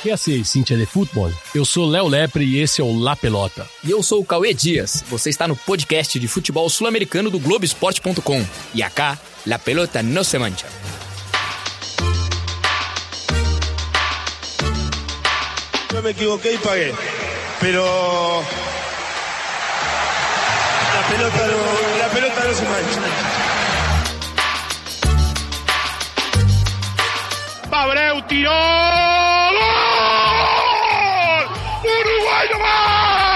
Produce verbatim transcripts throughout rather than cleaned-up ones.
Que assim, Cintia de Futebol. Eu sou Léo Lepre e esse é o La Pelota. E eu sou o Cauê Dias. Você está no podcast de futebol sul-americano do Globo Esporte ponto com. E acá, La Pelota no se mancha. Eu me equivoquei e paguei. Pero la pelota no, la pelota no se mancha. Abreu tiró. ¡Gol! ¡Uruguay no va!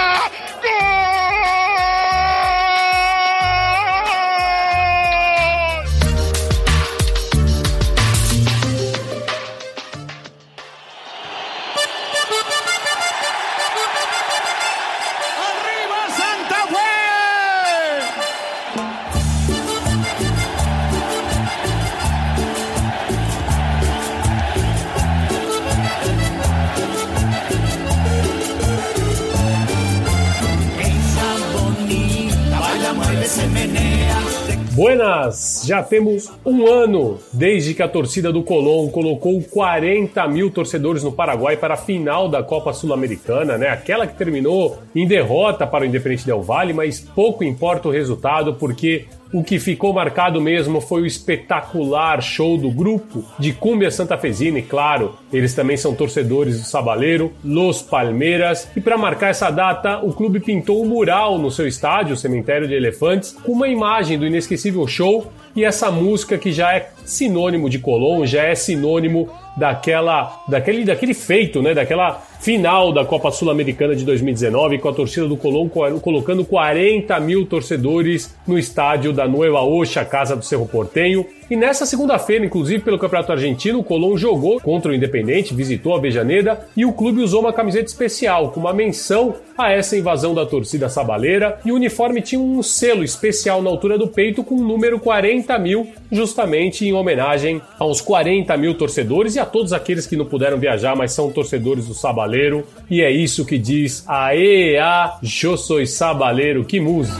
Buenas! Já temos um ano desde que a torcida do Colón colocou quarenta mil torcedores no Paraguai para a final da Copa Sul-Americana, né? Aquela que terminou em derrota para o Independiente Del Valle, mas pouco importa o resultado, porque o que ficou marcado mesmo foi o espetacular show do grupo de Cumbia Santafesina, e claro, eles também são torcedores do Sabaleiro, Los Palmeiras, e para marcar essa data, o clube pintou um mural no seu estádio, o Cemitério de Elefantes, com uma imagem do inesquecível show e essa música que já é sinônimo de Colón, já é sinônimo daquela, daquele, daquele feito, né, daquela final da Copa Sul-Americana de dois mil e dezenove, com a torcida do Colón colocando quarenta mil torcedores no estádio da Nueva Ocha, casa do Cerro Porteño. E nessa segunda-feira, inclusive pelo Campeonato Argentino, o Colón jogou contra o Independiente, visitou a Avejaneda e o clube usou uma camiseta especial, com uma menção a essa invasão da torcida sabaleira, e o uniforme tinha um selo especial na altura do peito com o número quarenta mil, justamente em homenagem aos quarenta mil torcedores e a todos aqueles que não puderam viajar, mas são torcedores do Sabaleiro. E é isso que diz Aê, a, yo soy Sabaleiro, que música!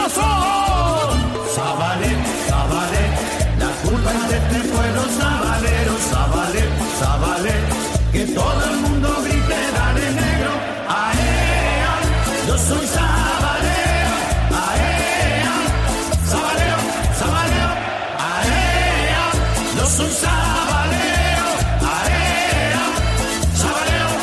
Sabaleiro, Sabaleiro, la culpa es de este pueblo Sabaleiro, Sabaleiro, Sabaleiro, que todo el mundo grite, dale negro, aê, yo soy Sabaleiro, aê, Sabaleiro, Sabaleiro, aê, yo soy Sabaleiro, aê, Sabaleiro,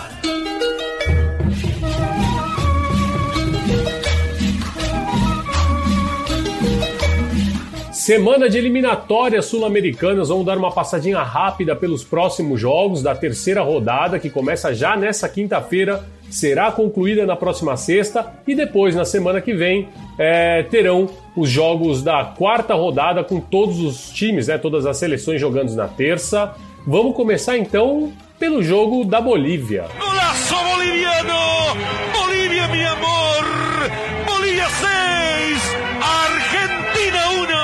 Semana de eliminatórias sul-americanas, vamos dar uma passadinha rápida pelos próximos jogos da terceira rodada, que começa já nessa quinta-feira, será concluída na próxima sexta, e depois, na semana que vem, é, terão os jogos da quarta rodada com todos os times, né, todas as seleções jogando na terça. Vamos começar então pelo jogo da Bolívia. ¡Golazo boliviano! ¡Bolivia, mi amor! ¡Bolivia seis! ¡Argentina uno!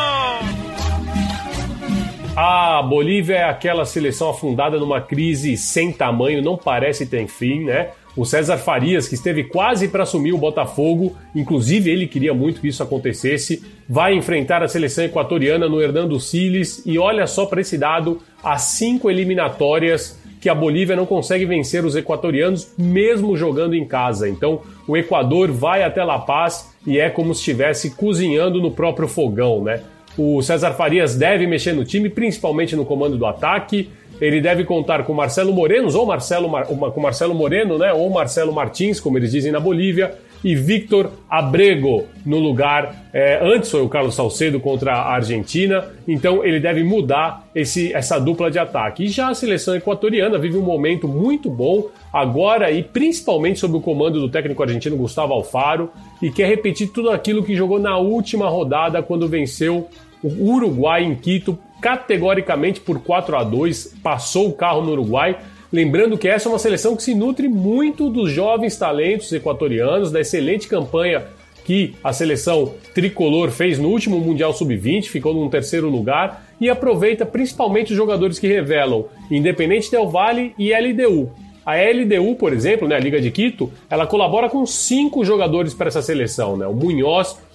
A Bolívia é aquela seleção afundada numa crise sem tamanho, não parece ter fim, né? O César Farias, que esteve quase para assumir o Botafogo, inclusive ele queria muito que isso acontecesse, vai enfrentar a seleção equatoriana no Hernando Siles, e olha só para esse dado, as cinco eliminatórias que a Bolívia não consegue vencer os equatorianos, mesmo jogando em casa. Então, o Equador vai até La Paz e é como se estivesse cozinhando no próprio fogão, né? O César Farias deve mexer no time, principalmente no comando do ataque. Ele deve contar com Marcelo Moreno, ou Marcelo, com Marcelo Moreno, né? Ou Marcelo Martins, como eles dizem na Bolívia, e Victor Abrego no lugar. É, antes foi o Carlos Salcedo contra a Argentina, então ele deve mudar esse, essa dupla de ataque. E já a seleção equatoriana vive um momento muito bom agora, e principalmente sob o comando do técnico argentino Gustavo Alfaro, e quer repetir tudo aquilo que jogou na última rodada quando venceu o Uruguai em Quito, categoricamente por quatro a dois, passou o carro no Uruguai. Lembrando que essa é uma seleção que se nutre muito dos jovens talentos equatorianos, da excelente campanha que a seleção tricolor fez no último Mundial sub vinte, ficou no terceiro lugar, e aproveita principalmente os jogadores que revelam Independiente Del Valle e L D U. A L D U, por exemplo, né, a Liga de Quito, ela colabora com cinco jogadores para essa seleção, né? O Munhoz,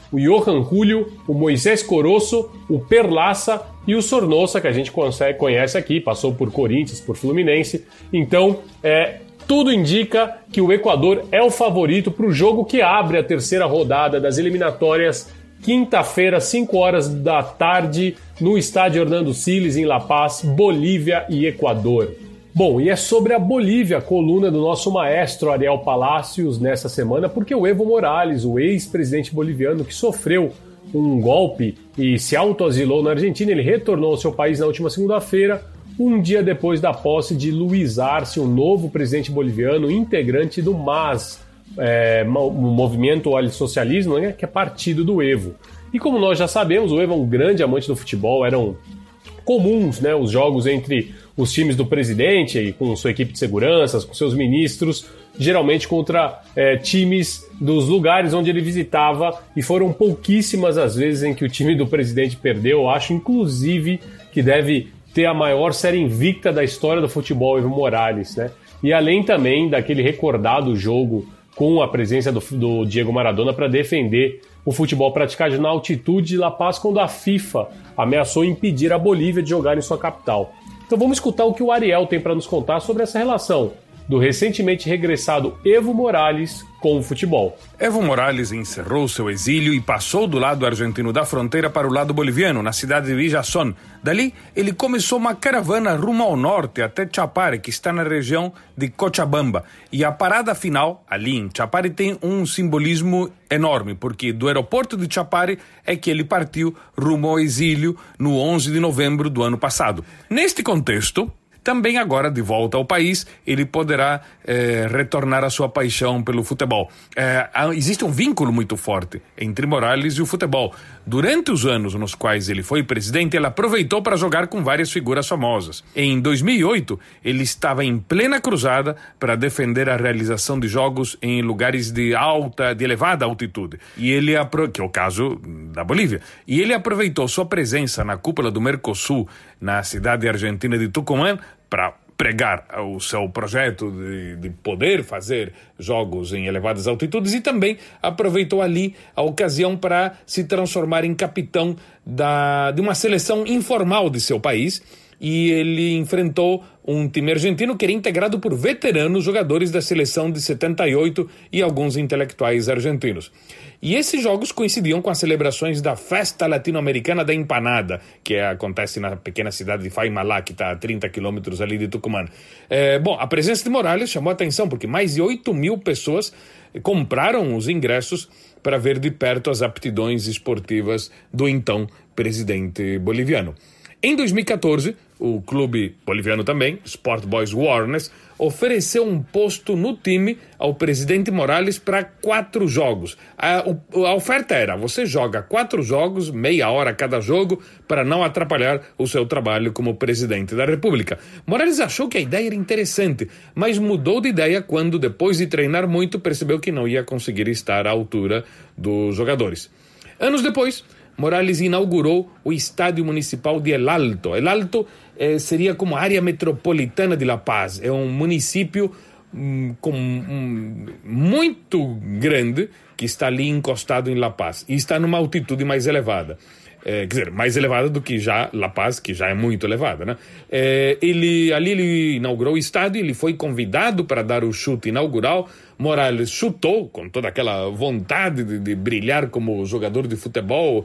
o Johan Julio, o Moisés Coroço, o Perlaça e o Sornosa, que a gente consegue, conhece aqui, passou por Corinthians, por Fluminense. Então, é, tudo indica que o Equador é o favorito para o jogo que abre a terceira rodada das eliminatórias, quinta-feira, cinco horas da tarde, no estádio Hernando Siles, em La Paz, Bolívia e Equador. Bom, e é sobre a Bolívia, a coluna do nosso maestro Ariel Palacios nessa semana, porque o Evo Morales, o ex-presidente boliviano que sofreu um golpe e se autoasilou na Argentina, ele retornou ao seu país na última segunda-feira, um dia depois da posse de Luiz Arce, um novo presidente boliviano, integrante do M A S, é, o Movimento ao Socialismo, né, que é partido do Evo. E como nós já sabemos, o Evo é um grande amante do futebol, eram comuns, né, os jogos entre os times do presidente, e com sua equipe de seguranças, com seus ministros, geralmente contra é, times dos lugares onde ele visitava, e foram pouquíssimas as vezes em que o time do presidente perdeu. Eu acho, inclusive, que deve ter a maior série invicta da história do futebol, Evo Morales, né? E além também daquele recordado jogo com a presença do, do Diego Maradona para defender o futebol praticado na altitude de La Paz, quando a FIFA ameaçou impedir a Bolívia de jogar em sua capital. Então vamos escutar o que o Ariel tem para nos contar sobre essa relação do recentemente regressado Evo Morales com o futebol. Evo Morales encerrou seu exílio e passou do lado argentino da fronteira para o lado boliviano, na cidade de Villazón. Dali, ele começou uma caravana rumo ao norte, até Chapare, que está na região de Cochabamba. E a parada final, ali em Chapare, tem um simbolismo enorme, porque do aeroporto de Chapare é que ele partiu rumo ao exílio no onze de novembro do ano passado. Neste contexto, também agora, de volta ao país, ele poderá eh, retornar à sua paixão pelo futebol. Eh, existe um vínculo muito forte entre Morales e o futebol. Durante os anos nos quais ele foi presidente, ele aproveitou para jogar com várias figuras famosas. Em dois mil e oito, ele estava em plena cruzada para defender a realização de jogos em lugares de alta, de elevada altitude. E ele, que é o caso da Bolívia. E ele aproveitou sua presença na cúpula do Mercosul, na cidade argentina de Tucumã, para pregar o seu projeto de, de poder fazer jogos em elevadas altitudes, e também aproveitou ali a ocasião para se transformar em capitão da, de uma seleção informal de seu país. E ele enfrentou um time argentino que era integrado por veteranos jogadores da seleção de setenta e oito e alguns intelectuais argentinos. E esses jogos coincidiam com as celebrações da Festa Latino-Americana da Empanada, que é, acontece na pequena cidade de Faimalá, que está a trinta quilômetros ali de Tucumã. É, bom, a presença de Morales chamou a atenção, porque mais de oito mil pessoas compraram os ingressos para ver de perto as aptidões esportivas do então presidente boliviano. Em dois mil e catorze, o clube boliviano também, Sport Boys Warnes, ofereceu um posto no time ao presidente Morales para quatro jogos. A, a oferta era: você joga quatro jogos, meia hora cada jogo, para não atrapalhar o seu trabalho como presidente da República. Morales achou que a ideia era interessante, mas mudou de ideia quando, depois de treinar muito, percebeu que não ia conseguir estar à altura dos jogadores. Anos depois, Morales inaugurou o Estádio Municipal de El Alto. El Alto eh, seria como a área metropolitana de La Paz. É um município hum, com, hum, muito grande que está ali encostado em La Paz e está numa altitude mais elevada. É, quer dizer, mais elevada do que já La Paz, que já é muito elevada, né? É, ele, ali ele inaugurou o estádio, ele foi convidado para dar o chute inaugural. Morales chutou com toda aquela vontade de, de brilhar como jogador de futebol,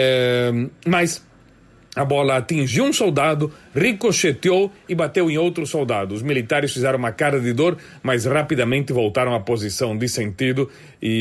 é, mas a bola atingiu um soldado, ricocheteou e bateu em outro soldado. Os militares fizeram uma cara de dor, mas rapidamente voltaram à posição de sentido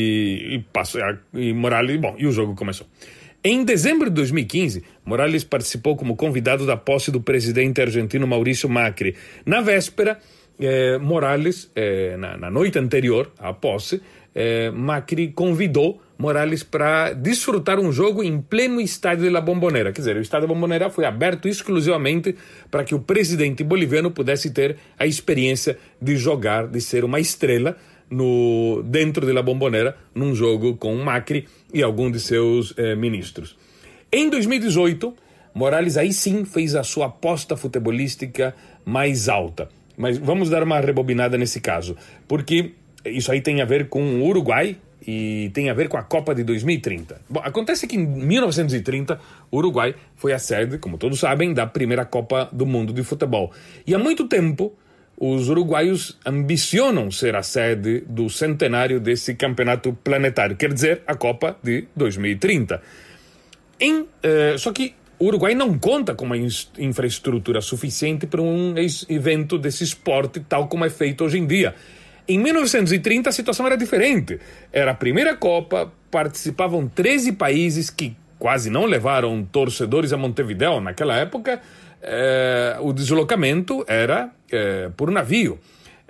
e, e, passou, e Morales, bom, e o jogo começou. Em dezembro de dois mil e quinze, Morales participou como convidado da posse do presidente argentino Maurício Macri. Na véspera, eh, Morales, eh, na, na noite anterior à posse, eh, Macri convidou Morales para desfrutar um jogo em pleno estádio de La Bombonera. Quer dizer, o estádio da Bombonera foi aberto exclusivamente para que o presidente boliviano pudesse ter a experiência de jogar, de ser uma estrela no, dentro de La Bombonera, num jogo com Macri e algum de seus eh, ministros. Em dois mil e dezoito, Morales aí sim fez a sua aposta futebolística mais alta. Mas vamos dar uma rebobinada nesse caso, porque isso aí tem a ver com o Uruguai e tem a ver com a Copa de dois mil e trinta. Bom, acontece que em mil novecentos e trinta, o Uruguai foi a sede, como todos sabem, da primeira Copa do Mundo de futebol. E há muito tempo, os uruguaios ambicionam ser a sede do centenário desse campeonato planetário, quer dizer, a Copa de dois mil e trinta. Em, eh, só que o Uruguai não conta com uma infraestrutura suficiente para um evento desse esporte tal como é feito hoje em dia. Em mil novecentos e trinta a situação era diferente. Era a primeira Copa, participavam treze países que quase não levaram torcedores a Montevideo. Naquela época, eh, o deslocamento era eh, por navio.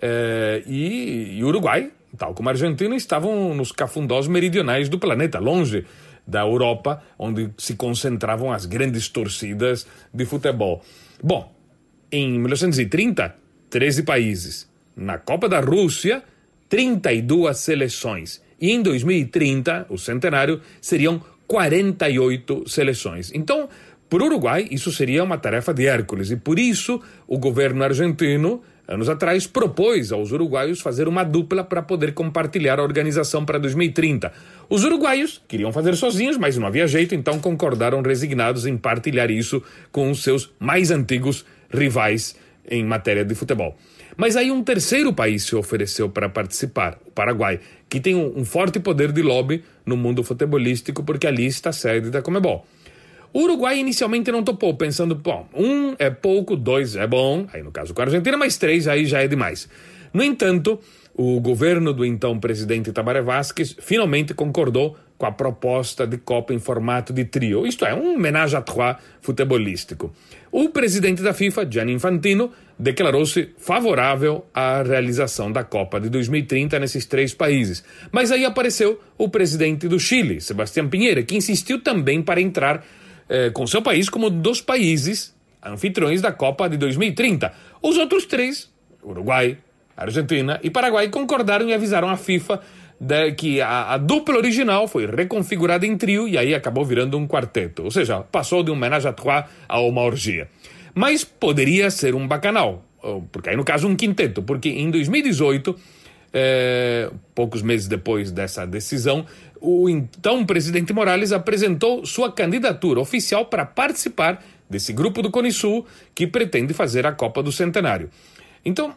Eh, e o Uruguai, tal como a Argentina, estavam nos cafundós meridionais do planeta, longe da Europa, onde se concentravam as grandes torcidas de futebol. Bom, em mil novecentos e trinta, treze países. Na Copa da Rússia, trinta e duas seleções. E em dois mil e trinta, o centenário, seriam quarenta e oito seleções. Então, para o Uruguai, isso seria uma tarefa de Hércules. E por isso, o governo argentino, anos atrás, propôs aos uruguaios fazer uma dupla para poder compartilhar a organização para dois mil e trinta. Os uruguaios queriam fazer sozinhos, mas não havia jeito, então concordaram resignados em partilhar isso com os seus mais antigos rivais em matéria de futebol. Mas aí um terceiro país se ofereceu para participar, o Paraguai, que tem um, um forte poder de lobby no mundo futebolístico, porque ali está a sede da Conmebol. O Uruguai inicialmente não topou, pensando, bom, um é pouco, dois é bom, aí no caso com a Argentina, mas três aí já é demais. No entanto, o governo do então presidente Tabaré Vázquez finalmente concordou com a proposta de Copa em formato de trio, isto é, um ménage à trois futebolístico. O presidente da FIFA, Gianni Infantino, declarou-se favorável à realização da Copa de dois mil e trinta nesses três países. Mas aí apareceu o presidente do Chile, Sebastián Piñera, que insistiu também para entrar eh, com seu país como dos países anfitriões da Copa de dois mil e trinta. Os outros três, Uruguai, Argentina e Paraguai, concordaram e avisaram a FIFA de que a, a dupla original foi reconfigurada em trio e aí acabou virando um quarteto. Ou seja, passou de um ménage à trois a uma orgia. Mas poderia ser um bacanal, porque aí no caso um quinteto, porque em dois mil e dezoito, é, poucos meses depois dessa decisão, o então presidente Morales apresentou sua candidatura oficial para participar desse grupo do Cone Sul que pretende fazer a Copa do Centenário. Então,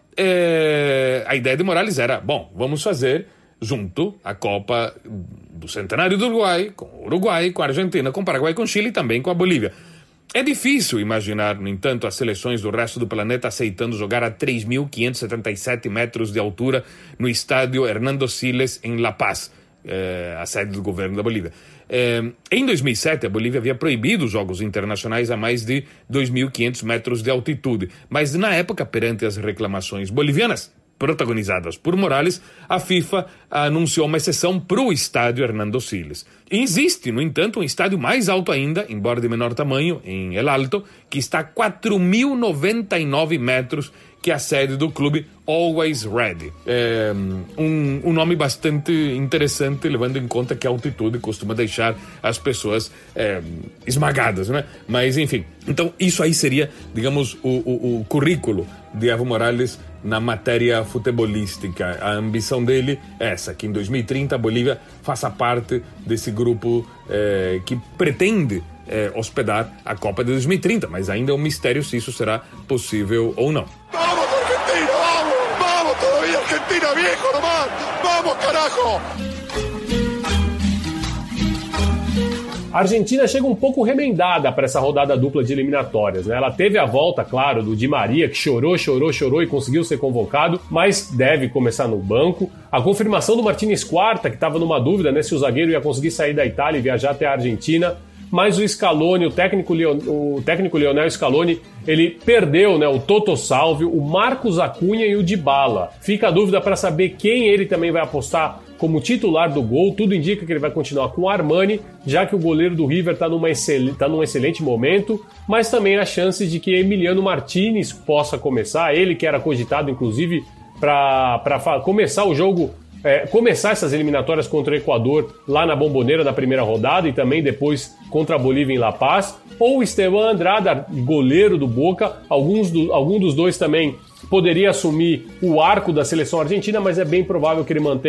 é, a ideia de Morales era, bom, vamos fazer junto a Copa do Centenário do Uruguai, com o Uruguai, com a Argentina, com o Paraguai, com o Chile e também com a Bolívia. É difícil imaginar, no entanto, as seleções do resto do planeta aceitando jogar a três mil quinhentos e setenta e sete metros de altura no estádio Hernando Siles, em La Paz, eh, a sede do governo da Bolívia. Eh, em dois mil e sete, a Bolívia havia proibido os jogos internacionais a mais de dois mil e quinhentos metros de altitude, mas na época, perante as reclamações bolivianas, protagonizadas por Morales, a FIFA anunciou uma exceção para o estádio Hernando Siles. Existe, no entanto, um estádio mais alto ainda, embora de menor tamanho, em El Alto, que está a quatro mil e noventa e nove metros, que é a sede do clube Always Ready. É um, um nome bastante interessante, levando em conta que a altitude costuma deixar as pessoas é, esmagadas, né? Mas, enfim, então isso aí seria, digamos, o, o, o currículo de Evo Morales na matéria futebolística. A ambição dele é essa, que em dois mil e trinta a Bolívia faça parte desse grupo é, que pretende é, hospedar a Copa de dois mil e trinta, mas ainda é um mistério se isso será possível ou não. ¡Vamos, Argentina! ¡Vamos! ¡Vamos todavía, Argentina, viejo nomás! ¡Vamos, carajo! A Argentina chega um pouco remendada para essa rodada dupla de eliminatórias, né? Ela teve a volta, claro, do Di Maria, que chorou, chorou, chorou e conseguiu ser convocado, mas deve começar no banco. A confirmação do Martínez Quarta, que estava numa dúvida, né, se o zagueiro ia conseguir sair da Itália e viajar até a Argentina. Mas o Scaloni, o técnico, Leon, o técnico Lionel Scaloni, ele perdeu, né, o Toto Salvio, o Marcos Acunha e o Dybala. Fica a dúvida para saber quem ele também vai apostar como titular do gol. Tudo indica que ele vai continuar com o Armani, já que o goleiro do River está excel... tá num excelente momento, mas também há chances de que Emiliano Martínez possa começar, ele que era cogitado, inclusive, para começar o jogo... É, começar essas eliminatórias contra o Equador lá na Bombonera na primeira rodada e também depois contra a Bolívia em La Paz, ou o Esteban Andrada, goleiro do Boca. Alguns do, algum dos dois também poderia assumir o arco da seleção argentina, mas é bem provável que ele mantenha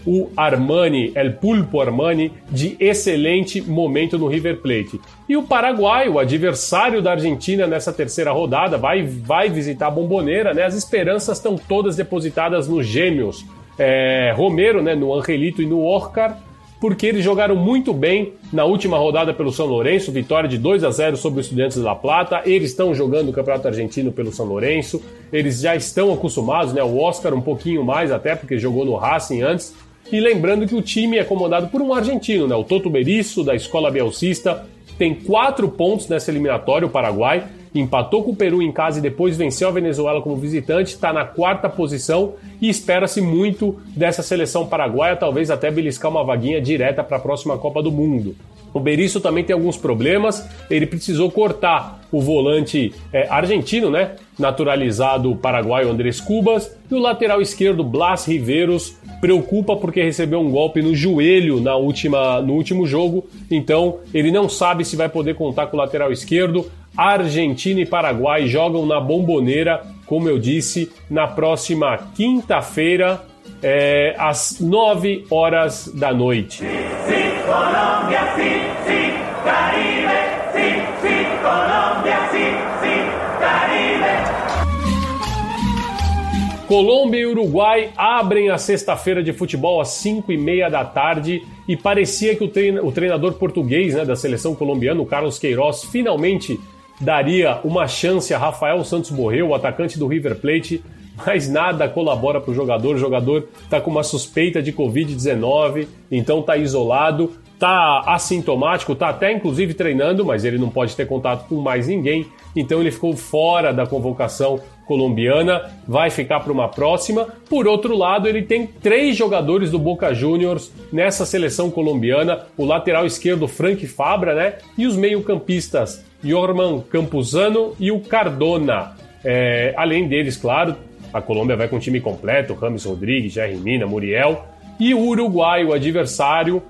o Armani, El Pulpo Armani, de excelente momento no River Plate. E o Paraguai, o adversário da Argentina nessa terceira rodada, vai, vai visitar a Bombonera, né? As esperanças estão todas depositadas nos gêmeos é, Romero, né? No Angelito e no Oscar, porque eles jogaram muito bem na última rodada pelo São Lourenço, vitória de dois a zero sobre os Estudiantes de La Plata. Eles estão jogando o Campeonato Argentino pelo São Lourenço, eles já estão acostumados, né? O Oscar um pouquinho mais até, porque jogou no Racing antes. E lembrando que o time é comandado por um argentino, né? O Toto Berizzo, da Escola Bielcista, tem quatro pontos nessa eliminatória, o Paraguai, empatou com o Peru em casa e depois venceu a Venezuela como visitante, está na quarta posição e espera-se muito dessa seleção paraguaia, talvez até beliscar uma vaguinha direta para a próxima Copa do Mundo. O Berizzo também tem alguns problemas, ele precisou cortar o volante é, argentino, né, naturalizado paraguaio Andrés Cubas, e o lateral esquerdo Blas Riveros preocupa porque recebeu um golpe no joelho na última, no último jogo, então ele não sabe se vai poder contar com o lateral esquerdo. Argentina e Paraguai jogam na Bombonera, como eu disse, na próxima quinta-feira, é, às nove horas da noite. Sí, sí, Colombia, sí, sí, Caribe, sí, sí, Colombia, sí, sí, Caribe. Colômbia e Uruguai abrem a sexta-feira de futebol às cinco e meia da tarde e parecia que o, treina, o treinador português, né, da seleção colombiana, o Carlos Queiroz, finalmente daria uma chance a Rafael Santos Borré, o atacante do River Plate, mas nada colabora para o jogador. O jogador está com uma suspeita de covid dezenove, então está isolado, está assintomático, está até inclusive treinando, mas ele não pode ter contato com mais ninguém, então ele ficou fora da convocação colombiana, vai ficar para uma próxima. Por outro lado, ele tem três jogadores do Boca Juniors nessa seleção colombiana, o lateral esquerdo Frank Fabra, né, e os meio-campistas Yorman Campuzano e o Cardona. É, além deles, claro, a Colômbia vai com o time completo, James Rodrigues, Jerry Mina, Muriel, e o Uruguai, o adversário,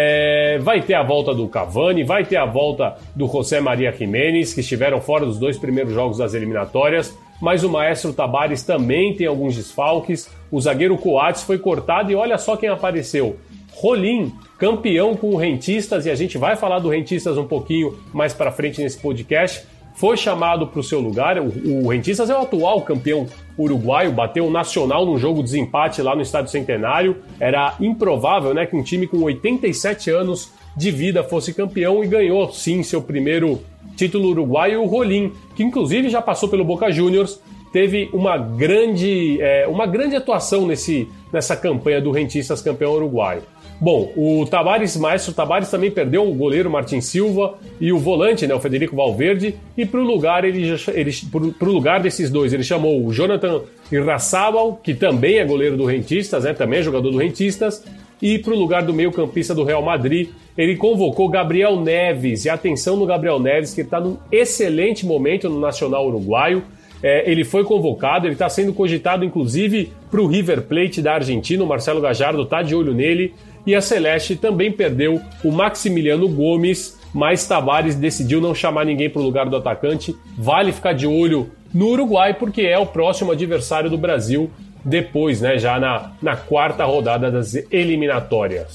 é, vai ter a volta do Cavani, vai ter a volta do José Maria Jiménez, que estiveram fora dos dois primeiros jogos das eliminatórias, mas o maestro Tabares também tem alguns desfalques, o zagueiro Coates foi cortado e olha só quem apareceu, Rolim, campeão com o Rentistas, e a gente vai falar do Rentistas um pouquinho mais para frente nesse podcast, foi chamado para o seu lugar. O, o Rentistas é o atual campeão uruguaio, bateu o Nacional num jogo de desempate lá no Estádio Centenário. Era improvável, né, que um time com oitenta e sete anos de vida fosse campeão e ganhou sim seu primeiro título uruguaio. O Rolim, que inclusive já passou pelo Boca Juniors, teve uma grande, é, uma grande atuação nesse, nessa campanha do Rentistas campeão uruguaio. Bom, o Tabares, maestro Tabares também perdeu o goleiro Martin Silva e o volante, né, o Federico Valverde, e para o lugar, ele, ele, pro lugar desses dois ele chamou o Jonathan Irrazábal, que também é goleiro do Rentistas, né, também é jogador do Rentistas, e para o lugar do meio-campista do Real Madrid, ele convocou Gabriel Neves, e atenção no Gabriel Neves, que está num excelente momento no Nacional Uruguaio. É, ele foi convocado, ele está sendo cogitado inclusive para o River Plate da Argentina, o Marcelo Gallardo está de olho nele, e a Celeste também perdeu o Maximiliano Gomes, mas Tabares decidiu não chamar ninguém para o lugar do atacante. Vale ficar de olho no Uruguai, porque é o próximo adversário do Brasil, depois, né, já na, na quarta rodada das eliminatórias.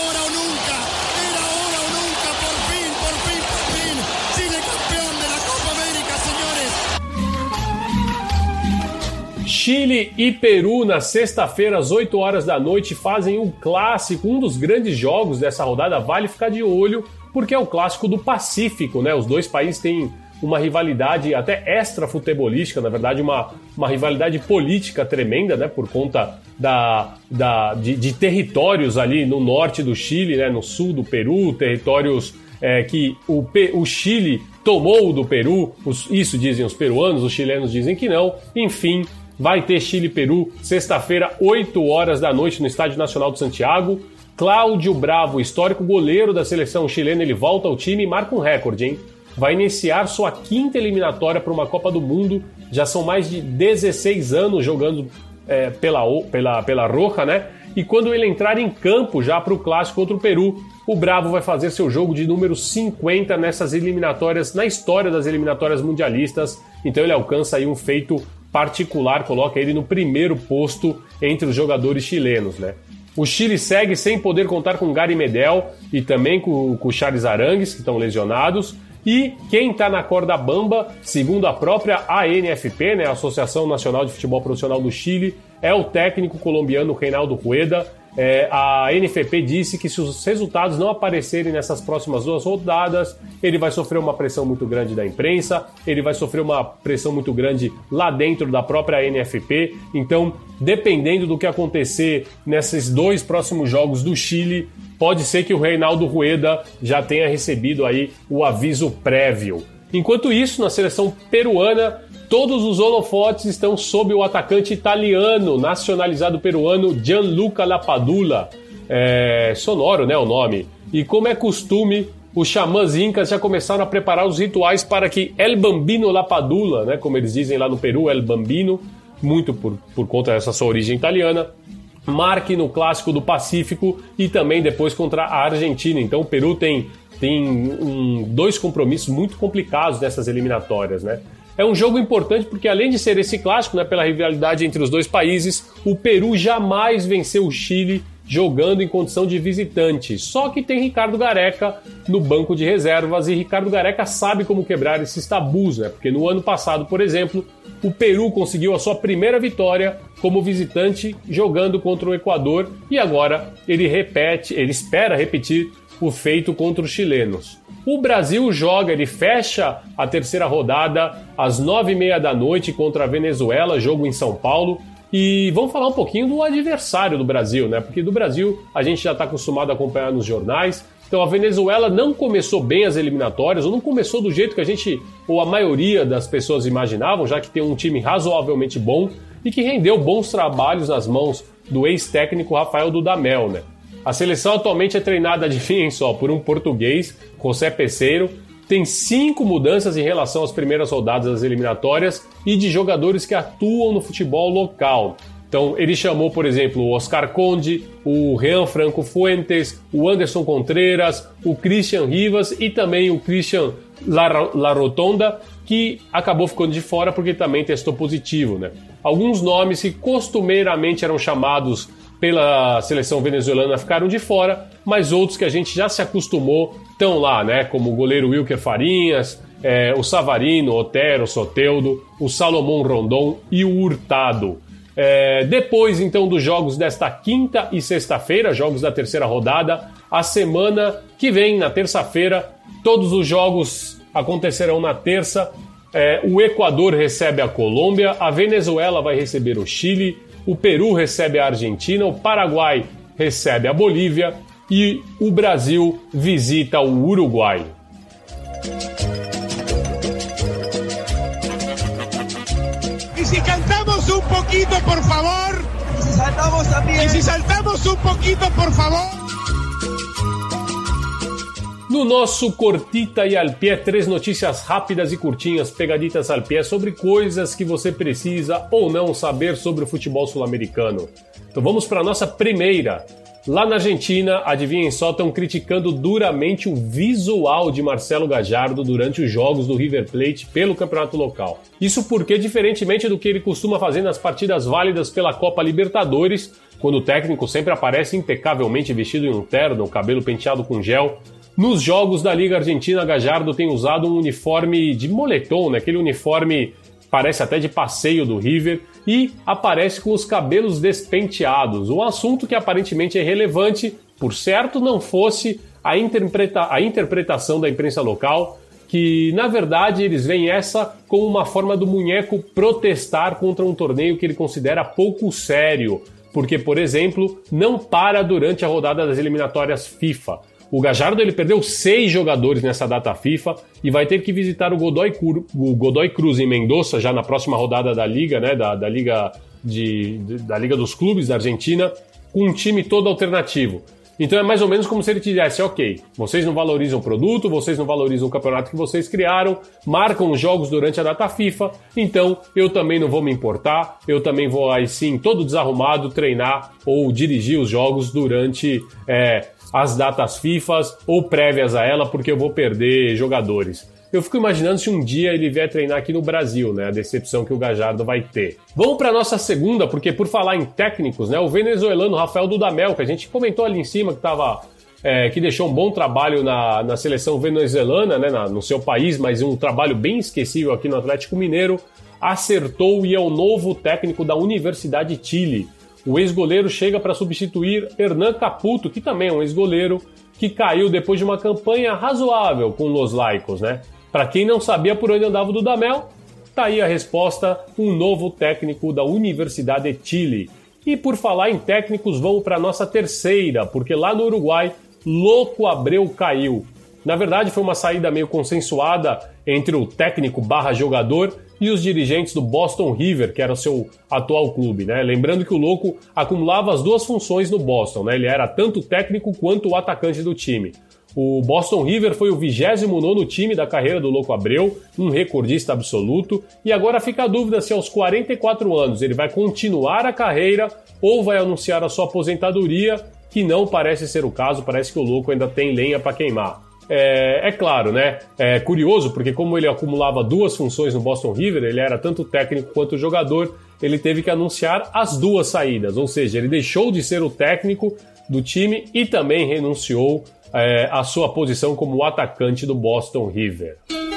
Chile e Peru, na sexta-feira, às oito horas da noite, fazem um clássico, um dos grandes jogos dessa rodada. Vale ficar de olho, porque é o clássico do Pacífico, né? Os dois países têm uma rivalidade até extra-futebolística, na verdade, uma, uma rivalidade política tremenda, né? Por conta da, da, de, de territórios ali no norte do Chile, né? No sul do Peru, territórios é, que o, o Chile tomou do Peru. Os, isso dizem os peruanos, os chilenos dizem que não. Enfim, vai ter Chile e Peru, sexta-feira, oito horas da noite, no Estádio Nacional de Santiago. Cláudio Bravo, histórico goleiro da seleção chilena, ele volta ao time e marca um recorde, hein? Vai iniciar sua quinta eliminatória para uma Copa do Mundo. Já são mais de dezesseis anos jogando é, pela, pela, pela Roja, né? E quando ele entrar em campo já para o clássico contra o Peru, o Bravo vai fazer seu jogo de número cinquenta nessas eliminatórias, na história das eliminatórias mundialistas. Então ele alcança aí um feito particular, coloca ele no primeiro posto entre os jogadores chilenos, né? O Chile segue sem poder contar com Gary Medel e também com, com o Charles Arangues, que estão lesionados. E quem está na corda bamba, segundo a própria A N F P, né, a Associação Nacional de Futebol Profissional do Chile, é o técnico colombiano Reinaldo Rueda. É, a N F P disse que se os resultados não aparecerem nessas próximas duas rodadas, ele vai sofrer uma pressão muito grande da imprensa, ele vai sofrer uma pressão muito grande lá dentro da própria N F P. Então, dependendo do que acontecer nesses dois próximos jogos do Chile, pode ser que o Reinaldo Rueda já tenha recebido aí o aviso prévio. Enquanto isso, na seleção peruana, todos os holofotes estão sob o atacante italiano, nacionalizado peruano, Gianluca Lapadula. É sonoro, né, o nome. E como é costume, os xamãs incas já começaram a preparar os rituais para que El Bambino Lapadula, né, como eles dizem lá no Peru, El Bambino, muito por, por conta dessa sua origem italiana, marque no Clássico do Pacífico e também depois contra a Argentina. Então o Peru tem, tem um, dois compromissos muito complicados nessas eliminatórias, né? É um jogo importante porque, além de ser esse clássico, né, pela rivalidade entre os dois países, o Peru jamais venceu o Chile jogando em condição de visitante. Só que tem Ricardo Gareca no banco de reservas e Ricardo Gareca sabe como quebrar esses tabus, né? Porque no ano passado, por exemplo, o Peru conseguiu a sua primeira vitória como visitante jogando contra o Equador e agora ele repete, ele espera repetir o feito contra os chilenos. O Brasil joga, ele fecha a terceira rodada às nove e meia da noite contra a Venezuela, jogo em São Paulo. E vamos falar um pouquinho do adversário do Brasil, né? Porque do Brasil a gente já está acostumado a acompanhar nos jornais. Então a Venezuela não começou bem as eliminatórias, ou não começou do jeito que a gente, ou a maioria das pessoas imaginavam, já que tem um time razoavelmente bom e que rendeu bons trabalhos nas mãos do ex-técnico Rafael Dudamel, né? A seleção atualmente é treinada, adivinhem só, por um português, José Peseiro. Tem cinco mudanças em relação às primeiras rodadas das eliminatórias e de jogadores que atuam no futebol local. Então, ele chamou, por exemplo, o Oscar Conde, o Jean Franco Fuentes, o Anderson Contreras, o Christian Rivas e também o Christian Larrotonda, que acabou ficando de fora porque também testou positivo, né? Alguns nomes que costumeiramente eram chamados pela seleção venezuelana ficaram de fora, mas outros que a gente já se acostumou estão lá, né? Como o goleiro Wilker Farinhas, é, o Savarino, Otero, Soteldo, o Salomão Rondon e o Hurtado. É, depois, então, dos jogos desta quinta e sexta-feira, jogos da terceira rodada, a semana que vem, na terça-feira, todos os jogos acontecerão na terça. É, o Equador recebe a Colômbia, a Venezuela vai receber o Chile, o Peru recebe a Argentina, o Paraguai recebe a Bolívia e o Brasil visita o Uruguai. Y si cantamos un poquito, por favor. Y si saltamos también. Y si saltamos un poquito, por favor. No nosso Cortita e al Pé, três notícias rápidas e curtinhas, pegaditas al pé, sobre coisas que você precisa ou não saber sobre o futebol sul-americano. Então vamos para a nossa primeira. Lá na Argentina, adivinhem só, estão criticando duramente o visual de Marcelo Gallardo durante os jogos do River Plate pelo campeonato local. Isso porque, diferentemente do que ele costuma fazer nas partidas válidas pela Copa Libertadores, quando o técnico sempre aparece impecavelmente vestido em um terno, o cabelo penteado com gel, nos jogos da Liga Argentina, Gallardo tem usado um uniforme de moletom, né? Aquele uniforme parece até de passeio do River, e aparece com os cabelos despenteados, um assunto que aparentemente é relevante, por certo não fosse a, interpreta- a interpretação da imprensa local, que na verdade eles veem essa como uma forma do Munheco protestar contra um torneio que ele considera pouco sério, porque, por exemplo, não para durante a rodada das eliminatórias FIFA. O Gallardo ele perdeu seis jogadores nessa data FIFA e vai ter que visitar o Godoy, Cur, o Godoy Cruz em Mendoza já na próxima rodada da Liga, né, da, da, Liga de, de, da Liga dos Clubes da Argentina, com um time todo alternativo. Então é mais ou menos como se ele dissesse, ok, vocês não valorizam o produto, vocês não valorizam o campeonato que vocês criaram, marcam os jogos durante a data FIFA, então eu também não vou me importar, eu também vou aí sim, todo desarrumado, treinar ou dirigir os jogos durante é, as datas FIFA ou prévias a ela, porque eu vou perder jogadores. eu fico imaginando se um dia ele vier treinar aqui no Brasil, né? A decepção que o Gallardo vai ter. Vamos para nossa segunda, porque por falar em técnicos, né? O venezuelano Rafael Dudamel, que a gente comentou ali em cima que tava, é, que deixou um bom trabalho na, na seleção venezuelana, né? Na, no seu país, mas um trabalho bem esquecível aqui no Atlético Mineiro, acertou e é o novo técnico da Universidade de Chile. O ex-goleiro chega para substituir Hernán Caputo, que também é um ex-goleiro, que caiu depois de uma campanha razoável com Los Laicos, né? Para quem não sabia por onde andava o Dudamel, tá aí a resposta, um novo técnico da Universidade de Chile. E por falar em técnicos, vamos para a nossa terceira, porque lá no Uruguai, Loco Abreu caiu. Na verdade, foi uma saída meio consensuada entre o técnico barra jogador e os dirigentes do Boston River, que era o seu atual clube, né? Lembrando que o Loco acumulava as duas funções no Boston, né? Ele era tanto técnico quanto o atacante do time. O Boston River foi o vigésimo nono time da carreira do Loco Abreu, um recordista absoluto, e agora fica a dúvida se aos quarenta e quatro anos ele vai continuar a carreira ou vai anunciar a sua aposentadoria, que não parece ser o caso, parece que o Loco ainda tem lenha para queimar. É, é claro, né? É curioso, porque como ele acumulava duas funções no Boston River, ele era tanto técnico quanto jogador, ele teve que anunciar as duas saídas, ou seja, ele deixou de ser o técnico do time e também renunciou é, à sua posição como atacante do Boston River.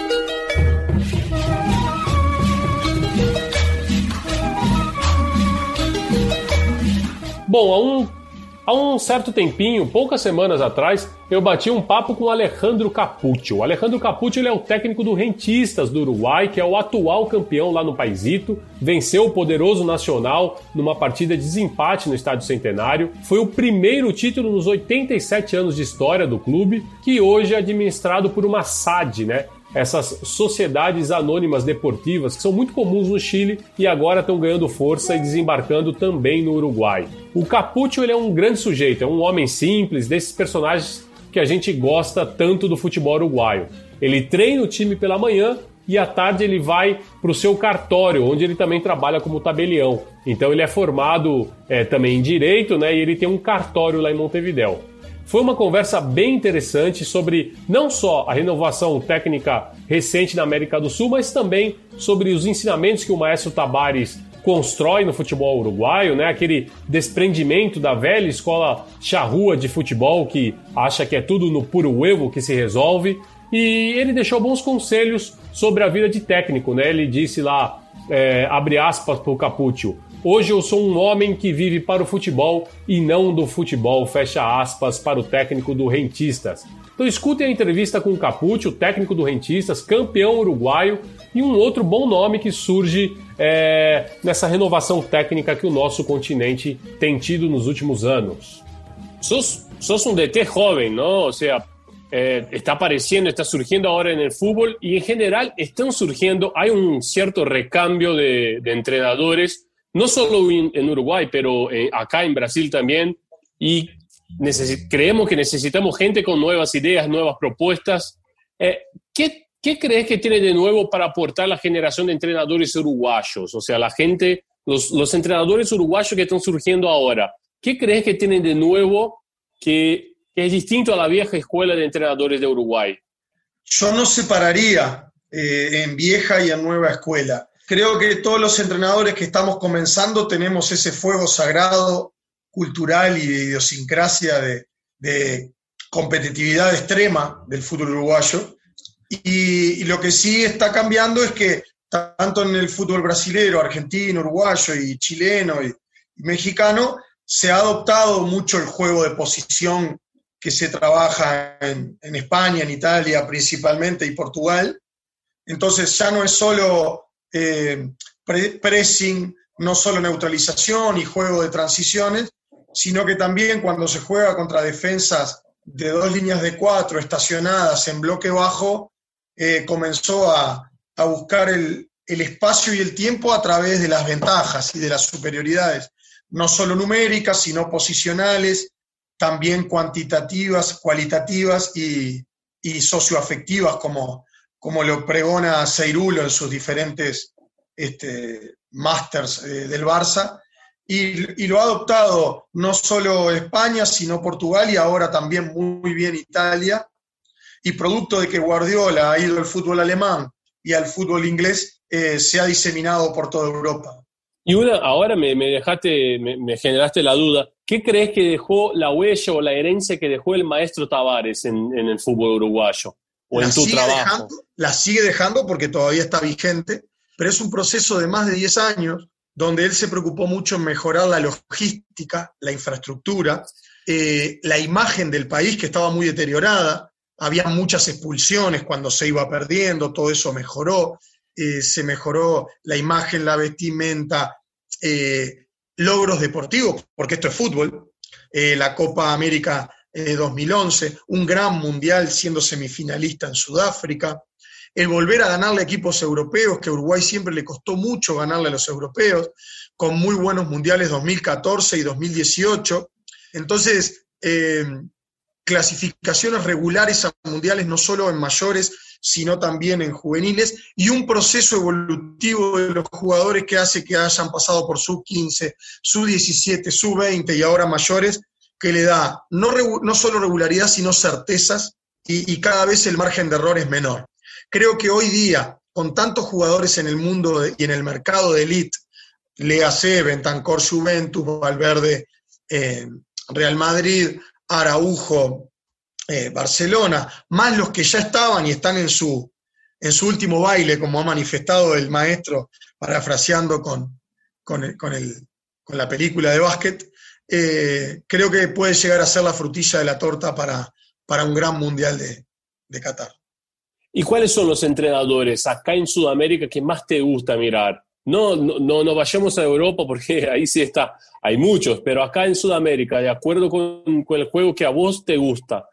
Bom, há um Há um certo tempinho, poucas semanas atrás, eu bati um papo com o Alejandro Capuccio. O Alejandro Capuccio ele é o técnico do Rentistas do Uruguai, que é o atual campeão lá no paizito, venceu o poderoso Nacional numa partida de desempate no Estádio Centenário. Foi o primeiro título nos oitenta e sete anos de história do clube, que hoje é administrado por uma S A D, né? Essas sociedades anônimas deportivas que são muito comuns no Chile e agora estão ganhando força e desembarcando também no Uruguai. O Capuccio ele é um grande sujeito, é um homem simples, desses personagens que a gente gosta tanto do futebol uruguaio. Ele treina o time pela manhã e à tarde ele vai para o seu cartório, onde ele também trabalha como tabelião. Então ele é formado é, também em Direito, né, e ele tem um cartório lá em Montevidéu. Foi uma conversa bem interessante sobre não só a renovação técnica recente na América do Sul, mas também sobre os ensinamentos que o maestro Tabárez constrói no futebol uruguaio, né? Aquele desprendimento da velha escola charrúa de futebol que acha que é tudo no puro huevo que se resolve. E ele deixou bons conselhos sobre a vida de técnico, né? Ele disse lá, é, abre aspas para o Capuccio: hoje eu sou um homem que vive para o futebol e não do futebol, fecha aspas, para o técnico do Rentistas. Então escutem a entrevista com o Capuccio, técnico do Rentistas, campeão uruguaio e um outro bom nome que surge é, nessa renovação técnica que o nosso continente tem tido nos últimos anos. Sos, sos um D T jovem, não? Ou seja, eh, está apareciendo, está surgiendo ahora en el fútbol y en general están surgiendo, hay un cierto recambio de, de entrenadores, no solo en, en Uruguay, pero eh, acá en Brasil también, y necesi- creemos que necesitamos gente con nuevas ideas, nuevas propuestas. Eh, ¿qué, ¿Qué crees que tiene de nuevo para aportar la generación de entrenadores uruguayos? O sea, la gente, los, los entrenadores uruguayos que están surgiendo ahora, ¿qué crees que tienen de nuevo que, que es distinto a la vieja escuela de entrenadores de Uruguay? Yo no separaría eh, en vieja y en nueva escuela. Creo que todos los entrenadores que estamos comenzando tenemos ese fuego sagrado, cultural y de idiosincrasia de, de competitividad extrema del fútbol uruguayo. Y, y lo que sí está cambiando es que tanto en el fútbol brasilero, argentino, uruguayo y chileno y, y mexicano se ha adoptado mucho el juego de posición que se trabaja en, en España, en Italia principalmente y Portugal. Entonces ya no es solo eh, pre- pressing, no solo neutralización y juego de transiciones, sino que también cuando se juega contra defensas de dos líneas de cuatro estacionadas en bloque bajo, eh, comenzó a, a buscar el, el espacio y el tiempo a través de las ventajas y de las superioridades, no solo numéricas, sino posicionales, también cuantitativas, cualitativas y, y socioafectivas, como, como lo pregona Seirulo en sus diferentes este, másters eh, del Barça. Y, y lo ha adoptado no solo España, sino Portugal y ahora también muy bien Italia. y producto de que Guardiola ha ido al fútbol alemán y al fútbol inglés, eh, se ha diseminado por toda Europa. Y una, ahora me, me dejaste, me, me generaste la duda. ¿Qué crees que dejó la huella o la herencia que dejó el maestro Tavares en, en el fútbol uruguayo? ¿O la en tu sigue trabajo? Dejando, la sigue dejando porque todavía está vigente, pero es un proceso de más de diez años donde él se preocupó mucho en mejorar la logística, la infraestructura, eh, la imagen del país que estaba muy deteriorada. Había muchas expulsiones cuando se iba perdiendo, todo eso mejoró. Eh, se mejoró la imagen, la vestimenta, eh, logros deportivos, porque esto es fútbol, eh, la Copa América eh, dos mil once, un gran mundial siendo semifinalista en Sudáfrica, el volver a ganarle a equipos europeos, que a Uruguay siempre le costó mucho ganarle a los europeos, con muy buenos mundiales dos mil catorce y dos mil dieciocho. Entonces, eh, clasificaciones regulares a mundiales no solo en mayores, sino también en juveniles, y un proceso evolutivo de los jugadores que hace que hayan pasado por sub quince, sub diecisiete, sub veinte y ahora mayores, que le da no, no solo regularidad, sino certezas, y, y cada vez el margen de error es menor. Creo que hoy día, con tantos jugadores en el mundo de, y en el mercado de elite, léase Bentancur Juventus, Valverde eh, Real Madrid, Araujo eh, Barcelona, más los que ya estaban y están en su, en su último baile, como ha manifestado el maestro, parafraseando con, con, el, con, el, con la película de básquet, eh, creo que puede llegar a ser la frutilla de la torta para, para un gran mundial de, de Qatar. ¿Y cuáles son los entrenadores acá en Sudamérica que más te gusta mirar? No, no, no, no vayamos a Europa porque ahí sí está, hay muchos, pero acá en Sudamérica, de acuerdo con, con el juego que a vos te gusta,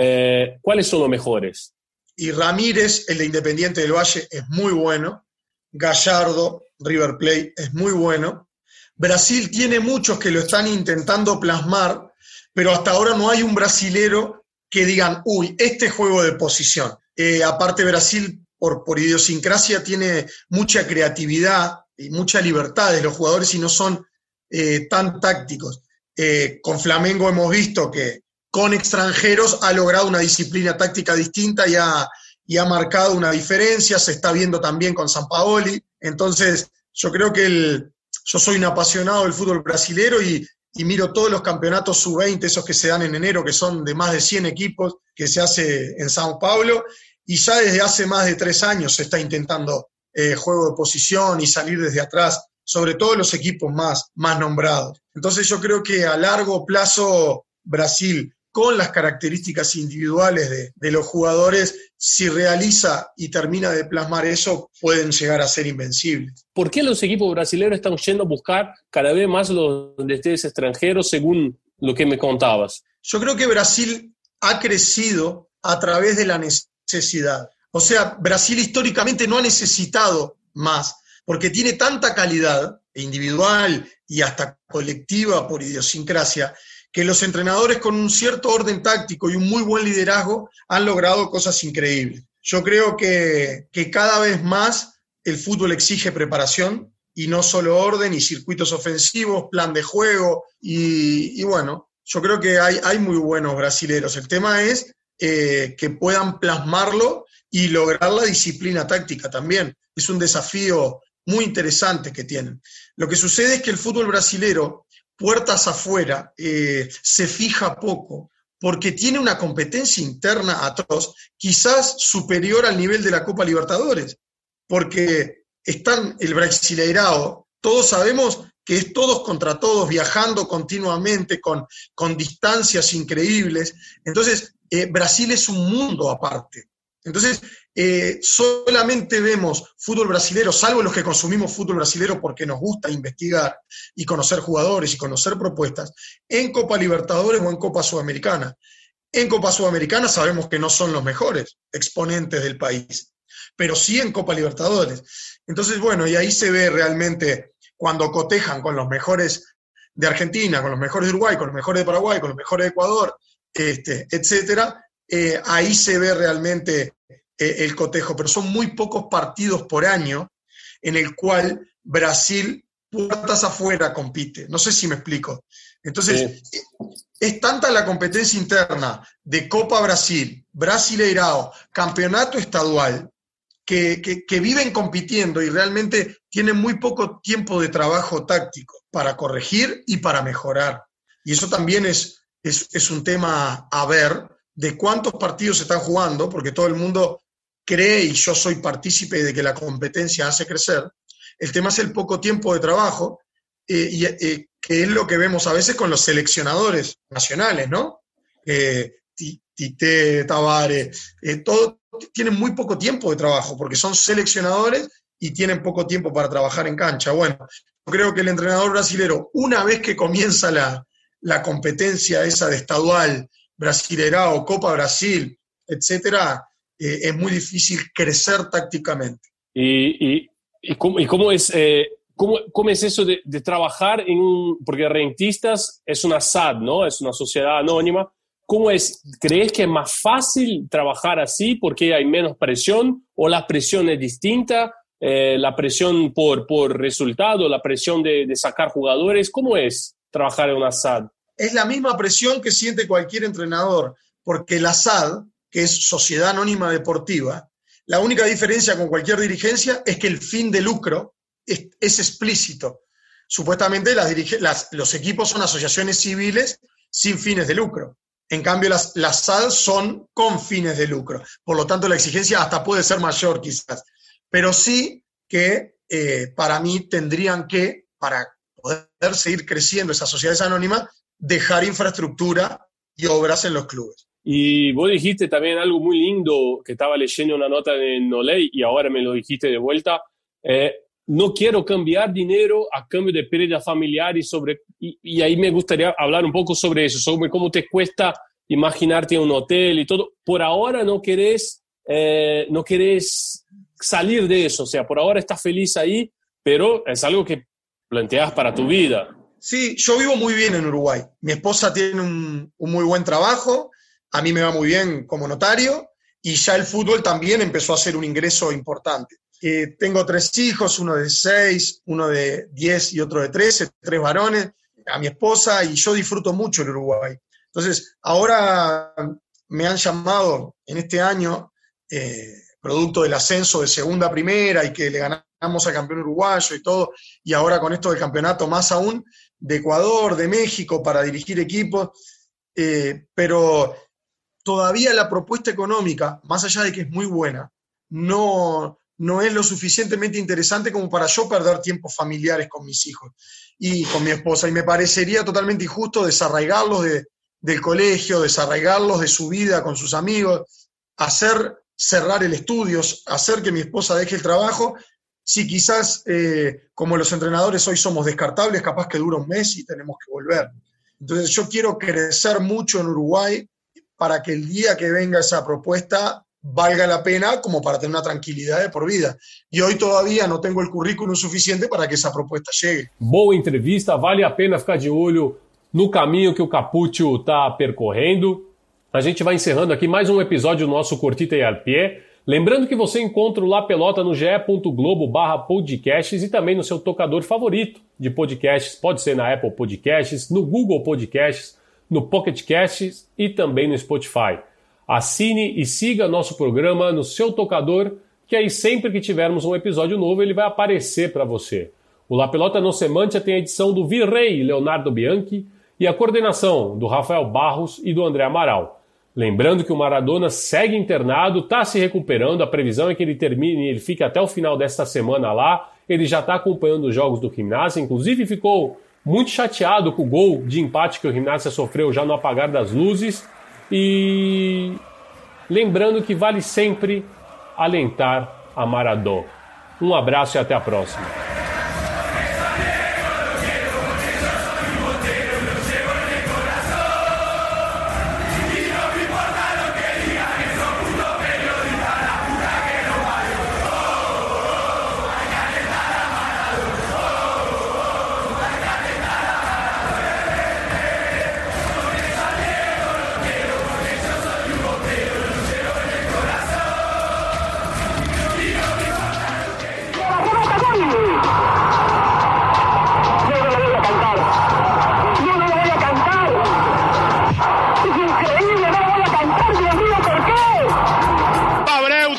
eh, ¿cuáles son los mejores? Y Ramírez, el de Independiente del Valle, es muy bueno. Gallardo, River Plate, es muy bueno. Brasil tiene muchos que lo están intentando plasmar, pero hasta ahora no hay un brasilero que digan, uy, este juego de posición. Eh, aparte Brasil, por, por idiosincrasia, tiene mucha creatividad y mucha libertad de los jugadores y no son eh, tan tácticos. Eh, con Flamengo hemos visto que con extranjeros ha logrado una disciplina táctica distinta y ha, y ha marcado una diferencia, se está viendo también con Sampaoli. Entonces, yo creo que el, yo soy un apasionado del fútbol brasilero y, y miro todos los campeonatos sub veinte, esos que se dan en enero, que son de más de cien equipos, que se hace en Sao Paulo, y ya desde hace más de tres años se está intentando eh, juego de posición y salir desde atrás, sobre todo los equipos más, más nombrados. Entonces yo creo que a largo plazo Brasil, con las características individuales de, de los jugadores, si realiza y termina de plasmar eso, pueden llegar a ser invencibles. ¿Por qué los equipos brasileños están yendo a buscar cada vez más los desde extranjeros, según lo que me contabas? Yo creo que Brasil ha crecido a través de la necesidad. O sea, Brasil históricamente no ha necesitado más, porque tiene tanta calidad individual y hasta colectiva por idiosincrasia, que los entrenadores con un cierto orden táctico y un muy buen liderazgo han logrado cosas increíbles. Yo creo que, que cada vez más el fútbol exige preparación y no solo orden y circuitos ofensivos, plan de juego y, y bueno, yo creo que hay, hay muy buenos brasileros. El tema es eh, que puedan plasmarlo y lograr la disciplina táctica también. Es un desafío muy interesante que tienen. Lo que sucede es que el fútbol brasilero, puertas afuera, eh, se fija poco, porque tiene una competencia interna atroz, quizás superior al nivel de la Copa Libertadores, porque están el Brasileirao, todos sabemos que es todos contra todos, viajando continuamente, con, con distancias increíbles. Entonces, eh, Brasil es un mundo aparte. Entonces, eh, solamente vemos fútbol brasilero, salvo los que consumimos fútbol brasilero porque nos gusta investigar y conocer jugadores y conocer propuestas, en Copa Libertadores o en Copa Sudamericana. En Copa Sudamericana sabemos que no son los mejores exponentes del país, pero sí en Copa Libertadores. Entonces, bueno, y ahí se ve realmente cuando cotejan con los mejores de Argentina, con los mejores de Uruguay, con los mejores de Paraguay, con los mejores de Ecuador, este, etcétera, Eh, ahí se ve realmente eh, el cotejo, pero son muy pocos partidos por año en el cual Brasil, puertas afuera, compite. No sé si me explico. Entonces, sí. es tanta la competencia interna de Copa Brasil, Brasileirao, Campeonato Estadual, que, que, que viven compitiendo y realmente tienen muy poco tiempo de trabajo táctico para corregir y para mejorar. Y eso también es, es, es un tema a ver de cuántos partidos se están jugando, porque todo el mundo cree, y yo soy partícipe de que la competencia hace crecer. El tema es el poco tiempo de trabajo, eh, y, eh, que es lo que vemos a veces con los seleccionadores nacionales, ¿no? Eh, Tite, Tabárez, eh, todos tienen muy poco tiempo de trabajo, porque son seleccionadores y tienen poco tiempo para trabajar en cancha. Bueno, yo creo que el entrenador brasilero, una vez que comienza la, la competencia esa de estadual, Brasileirao, Copa Brasil, etcétera, eh, es muy difícil crecer tácticamente. ¿Y, y, y, cómo, y cómo, es, eh, cómo, cómo es eso de, de trabajar en un... Porque Rentistas es una S A D, ¿no? Es una sociedad anónima. ¿Cómo es? ¿Crees que es más fácil trabajar así porque hay menos presión o la presión es distinta? Eh, la presión por, por resultado, la presión de, de sacar jugadores. ¿Cómo es trabajar en una S A D? Es la misma presión que siente cualquier entrenador, porque la S A D, que es Sociedad Anónima Deportiva, la única diferencia con cualquier dirigencia es que el fin de lucro es, es explícito. Supuestamente las dirige, las, los equipos son asociaciones civiles sin fines de lucro. En cambio, las, las S A D son con fines de lucro. Por lo tanto, la exigencia hasta puede ser mayor quizás. Pero sí que eh, para mí tendrían que, para poder seguir creciendo esas sociedades anónimas, dejar infraestructura y obras en los clubes. Y vos dijiste también algo muy lindo, que estaba leyendo una nota en Olé y ahora me lo dijiste de vuelta. Eh, no quiero cambiar dinero a cambio de pérdidas familiares. Sobre, y, y ahí me gustaría hablar un poco sobre eso, sobre cómo te cuesta imaginarte un hotel y todo. Por ahora no querés, eh, no querés salir de eso. O sea, por ahora estás feliz ahí, pero es algo que planteas para tu vida. Sí, yo vivo muy bien en Uruguay. Mi esposa tiene un, un muy buen trabajo, a mí me va muy bien como notario, y ya el fútbol también empezó a ser un ingreso importante. Eh, tengo tres hijos, uno de seis, uno de diez y otro de trece, tres varones, a mi esposa, y yo disfruto mucho el Uruguay. Entonces, ahora me han llamado en este año, eh, producto del ascenso de segunda a primera y que le ganamos al campeón uruguayo y todo, y ahora con esto del campeonato más aún, de Ecuador, de México, para dirigir equipos, eh, pero todavía la propuesta económica, más allá de que es muy buena, no, no es lo suficientemente interesante como para yo perder tiempos familiares con mis hijos y con mi esposa, y me parecería totalmente injusto desarraigarlos de, del colegio, desarraigarlos de su vida con sus amigos, hacer cerrar el estudio, hacer que mi esposa deje el trabajo. Si quizás, eh, como los entrenadores hoy somos descartables, capaz que dura un mes y tenemos que volver. Entonces yo quiero crecer mucho en Uruguay para que el día que venga esa propuesta valga la pena, como para tener una tranquilidad de por vida. Y hoy todavía no tengo el currículum suficiente para que esa propuesta llegue. Boa entrevista, vale a pena ficar de olho no caminho que o Capuccio está percorrendo. A gente vai encerrando aqui mais um episódio do nosso Cortita e al Pie. Lembrando que você encontra o La Pelota no ge.globo barra podcasts e também no seu tocador favorito de podcasts. Pode ser na Apple Podcasts, no Google Podcasts, no Pocket Casts e também no Spotify. Assine e siga nosso programa no seu tocador, que aí sempre que tivermos um episódio novo ele vai aparecer para você. O La Pelota no Semântia tem a edição do Virrey Leonardo Bianchi e a coordenação do Rafael Barros e do André Amaral. Lembrando que o Maradona segue internado, está se recuperando, a previsão é que ele termine, ele fique até o final desta semana lá, ele já está acompanhando os jogos do Gimnasia, inclusive ficou muito chateado com o gol de empate que o Gimnasia sofreu já no apagar das luzes, e lembrando que vale sempre alentar a Maradona. Um abraço e até a próxima. Gol!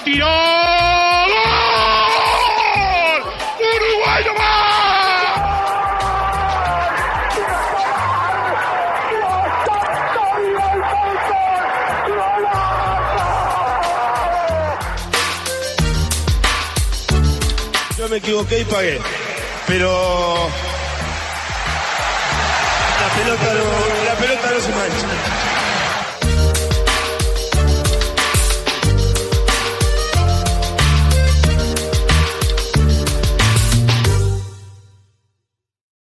tiró. ¡Gol! ¡Uruguay no va! Yo me equivoqué y pagué, pero la pelota no, la pelota no se mancha.